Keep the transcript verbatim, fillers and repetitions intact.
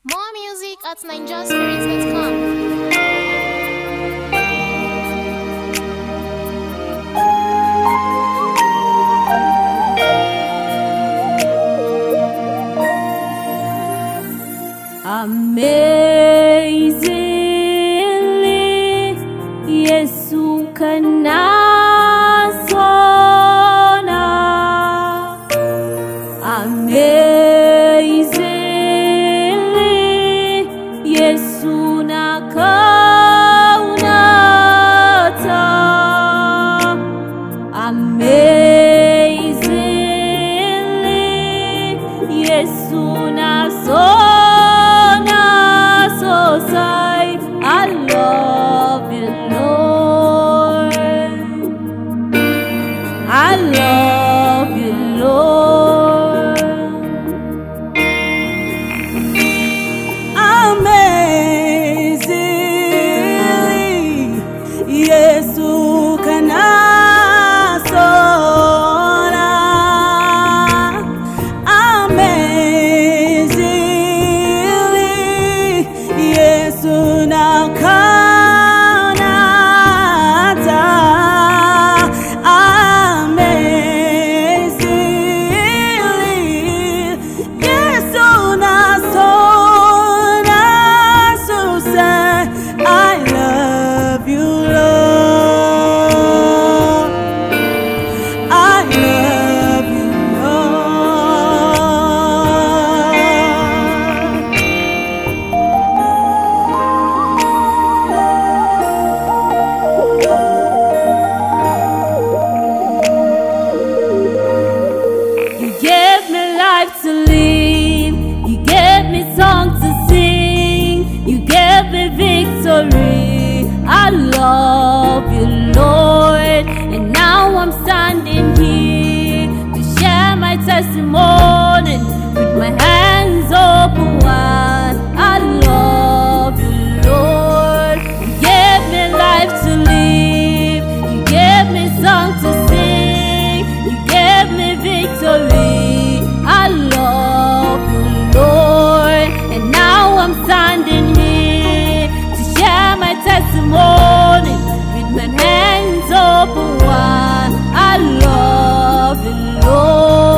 More music at ninja spirits dot com. Amazingly, Yesu kanasona. Amazingly, Yesu nakaunata. Amazingly, Yesu nasona. I love you, Lord. I love you, Lord. Amazingly, Yesu kanasona. Amazingly, Yesu nakaunata. Amazingly, Yesu nasona. So say, I love you, Lord. I love you, You gave me life to live. You gave me song to sing. You gave me victory. I love you, Lord. And now I'm standing here to share my testimony with my hands open wide. I love you, Lord. You gave me life to live. You gave me song to sing. You gave me victory. I love you, Lord. And now I'm standing here to share my testimony with my hands open wide. I love you, Lord.